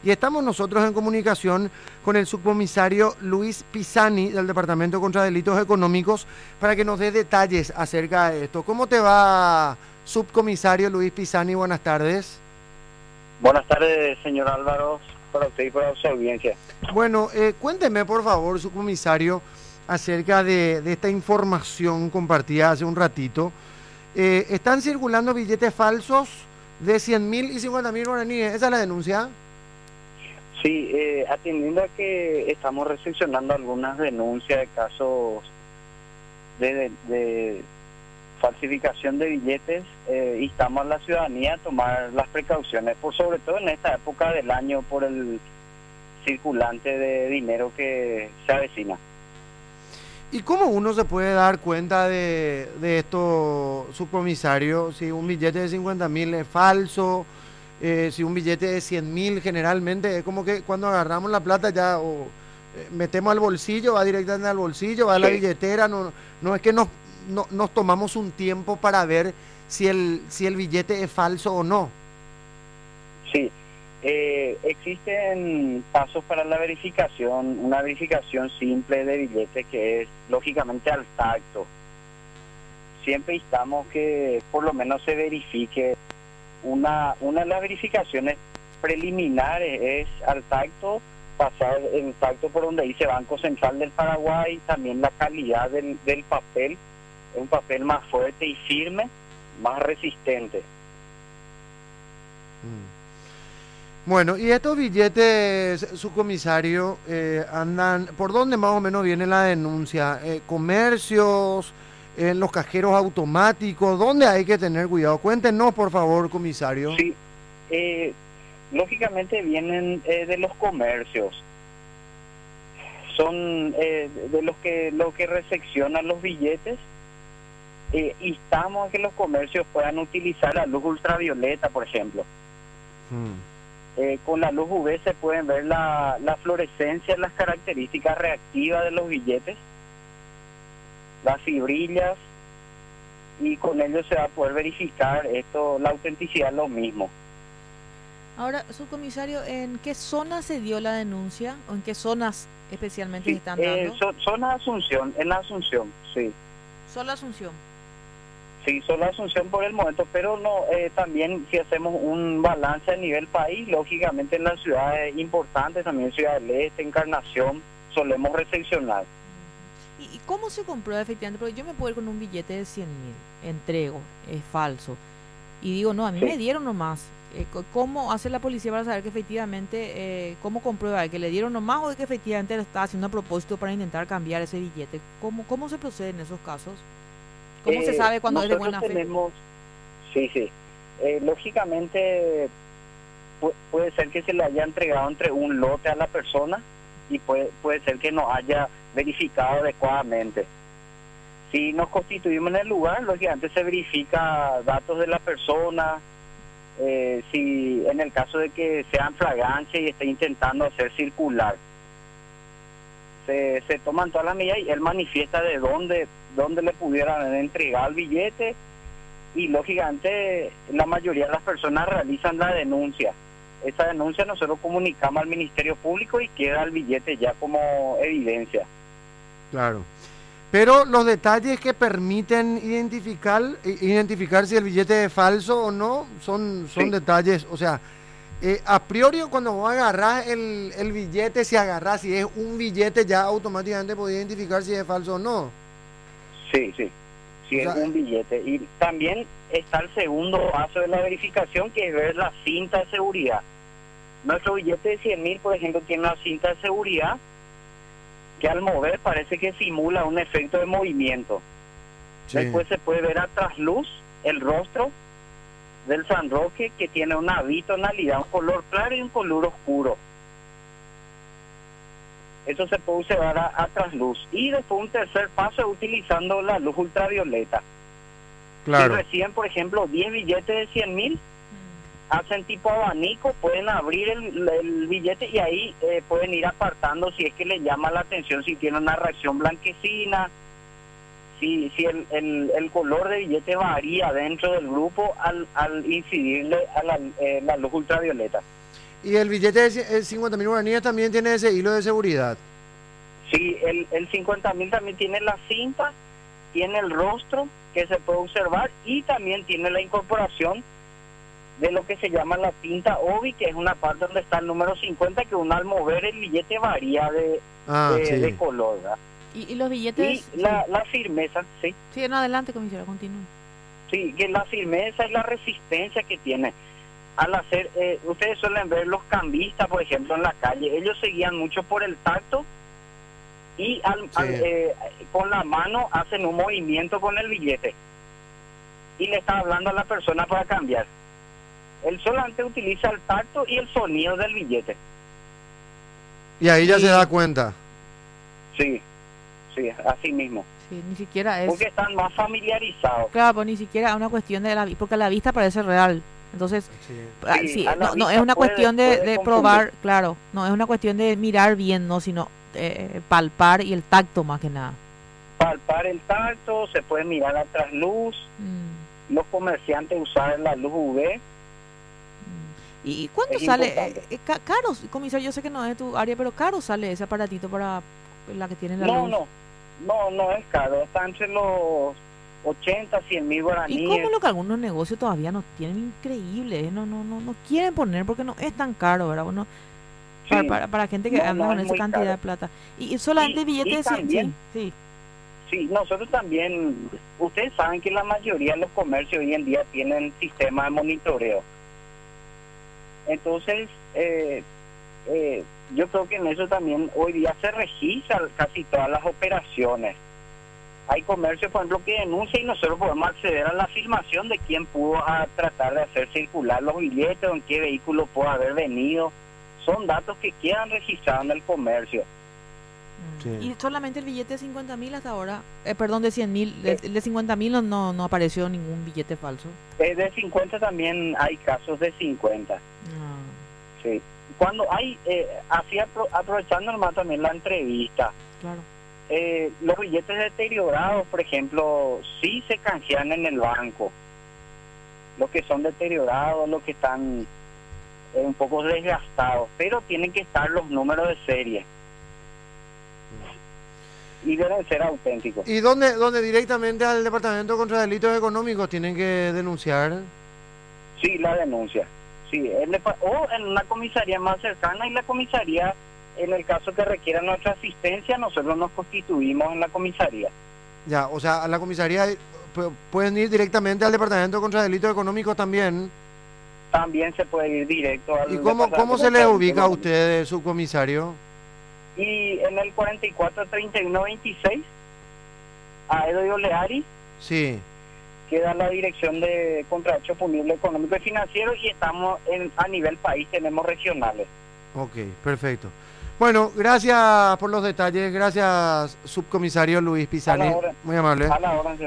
Y estamos nosotros en comunicación con el subcomisario Luis Pisani del Departamento contra Delitos Económicos para que nos dé detalles acerca de esto. ¿Cómo te va, subcomisario Luis Pisani? Buenas tardes. Buenas tardes, señor Álvaro, para usted y para su audiencia. Bueno, cuénteme por favor, subcomisario, acerca de esta información compartida hace un ratito. Están circulando billetes falsos de 100.000 y 50.000 guaraníes. ¿Esa es la denuncia? Sí, atendiendo a que estamos recepcionando algunas denuncias de casos de falsificación de billetes, instamos a la ciudadanía a tomar las precauciones, por sobre todo en esta época del año, por el circulante de dinero que se avecina. ¿Y cómo uno se puede dar cuenta de esto, subcomisario? Si un billete de 50.000 es falso, si un billete de 100.000 generalmente es como que cuando agarramos la plata ya metemos al bolsillo, va directamente al bolsillo, va a la Sí, billetera, no es que nos tomamos un tiempo para ver si el billete es falso o no. sí. Existen pasos para la verificación, una verificación simple de billetes que es lógicamente al tacto. Siempre instamos que por lo menos se verifique. Una de las verificaciones preliminares es al tacto, pasar el tacto por donde dice Banco Central del Paraguay, también la calidad del papel, es un papel más fuerte y firme, más resistente. Bueno, y estos billetes, subcomisario, andan, ¿por dónde más o menos viene la denuncia? ¿Comercios, en los cajeros automáticos? ¿Dónde hay que tener cuidado? Cuéntenos, por favor, comisario. Sí, eh, lógicamente vienen de los comercios, son de los que recepcionan los billetes. Instamos a que los comercios puedan utilizar la luz ultravioleta, por ejemplo. Mm. Con la luz UV se pueden ver la fluorescencia, las características reactivas de los billetes, las fibrillas, y con ello se va a poder verificar esto, la autenticidad es lo mismo. Ahora, subcomisario, ¿en qué zona se dio la denuncia o en qué zonas especialmente se Sí, están dando? son Asunción, en la Asunción, sí. Solo Asunción. Sí, solo Asunción por el momento, pero no, también si hacemos un balance a nivel país, lógicamente en las ciudades importantes, también Ciudad del Este, Encarnación, solemos recepcionar. ¿Y cómo se comprueba efectivamente? Porque yo me puedo ir con un billete de 100.000, entrego, es falso. Y digo, no, a mí me Sí. dieron nomás. ¿Cómo hace la policía para saber que efectivamente, cómo comprueba que le dieron nomás o de que efectivamente lo está haciendo a propósito para intentar cambiar ese billete? ¿Cómo se procede en esos casos? ¿Cómo se sabe cuando es de Nosotros buena fe? tenemos, sí, sí, lógicamente puede ser que se le haya entregado entre un lote a la persona y puede ser que no haya verificado adecuadamente. Si nos constituimos en el lugar, lógicamente se verifica datos de la persona, si en el caso de que sea en flagrancia y esté intentando hacer circular, se toman todas las medidas y él manifiesta de dónde le pudieran entregar el billete, y lógicamente la mayoría de las personas realizan la denuncia. Esa denuncia nosotros comunicamos al Ministerio Público y queda el billete ya como evidencia. Claro. Pero los detalles que permiten identificar si el billete es falso o no, son Sí, detalles, o sea, a priori cuando vos agarrás el billete, si es un billete ya automáticamente podés identificar si es falso o no. sí, sí, sí O es sea, un billete. Y también está el segundo paso de la verificación, que es ver la cinta de seguridad. Nuestro billete de 100.000, por ejemplo, tiene una cinta de seguridad que al mover parece que simula un efecto de movimiento. sí. Después se puede ver a trasluz el rostro del San Roque, que tiene una bitonalidad, un color claro y un color oscuro. Eso se puede observar a trasluz. Y después un tercer paso es utilizando la luz ultravioleta. Si Claro. reciben, por ejemplo, 10 billetes de 100.000, hacen tipo abanico, pueden abrir el billete y ahí pueden ir apartando si es que les llama la atención, si tiene una reacción blanquecina, si el color de billete varía dentro del grupo al incidirle a la luz ultravioleta. Y el billete de 50.000 guaraníes también tiene ese hilo de seguridad. Sí, el 50.000 también tiene la cinta, tiene el rostro que se puede observar y también tiene la incorporación de lo que se llama la tinta OBI, que es una parte donde está el número 50, que uno al mover el billete varía de color, ¿verdad? Y los billetes... Y la firmeza, sí. Sí, no, adelante, comisario, continúe. Sí, que la firmeza y la resistencia que tiene. Al hacer, ustedes suelen ver los cambistas, por ejemplo, en la calle, ellos se guían mucho por el tacto y con la mano hacen un movimiento con el billete y le está hablando a la persona para cambiar. Él solamente utiliza el tacto y el sonido del billete. Y ahí ya se da cuenta. Sí, así mismo. Sí, ni siquiera es... Porque están más familiarizados. Claro, pues ni siquiera es una cuestión de la... Porque la vista parece real. Entonces, sí, no es una cuestión de probar, claro, no es una cuestión de mirar bien, no, sino palpar y el tacto más que nada. Palpar el tacto, se puede mirar a trasluz, los comerciantes usar la luz UV. ¿Y cuánto sale? Caro, comisario, yo sé que no es de tu área, pero caro sale ese aparatito para la que tiene la luz. No es caro, está entre los 80, 100.000 guaraníes. ¿Y cómo lo que algunos negocios todavía no tienen? Increíble, no quieren poner porque no es tan caro, ¿verdad? Bueno, sí, para gente que anda con esa cantidad de plata. Y solamente billetes de Sí, nosotros también, ustedes saben que la mayoría de los comercios hoy en día tienen sistema de monitoreo. Entonces, yo creo que en eso también hoy día se registran casi todas las operaciones. Hay comercios, por ejemplo, que denuncian y nosotros podemos acceder a la filmación de quién pudo tratar de hacer circular los billetes o en qué vehículo pudo haber venido. Son datos que quedan registrados en el comercio. Sí. Y solamente el billete de 50.000 hasta ahora, perdón, de 100.000, de 50.000 no apareció ningún billete falso. De 50 también hay casos de 50. Sí. Cuando hay, así aprovechando nomás también la entrevista, claro. Los billetes deteriorados, por ejemplo, sí se canjean en el banco. Los que son deteriorados, los que están un poco desgastados, pero tienen que estar los números de serie. Y deben ser auténticos. ¿Y dónde directamente al Departamento contra Delitos Económicos tienen que denunciar? Sí, la denuncia. Sí, o en una comisaría más cercana, y la comisaría, en el caso que requiera nuestra asistencia, nosotros nos constituimos en la comisaría. Ya, o sea, a la comisaría pueden ir directamente al Departamento contra Delitos Económicos también. También se puede ir directo al... ¿Y cómo se les ubica a ustedes, subcomisario? Y en el 443126, a Edo Oleari, sí, queda la dirección de contrahecho punible económico y financiero, y estamos a nivel país, tenemos regionales. Ok, perfecto. Bueno, gracias por los detalles, gracias subcomisario Luis Pizani, muy amable. A la hora.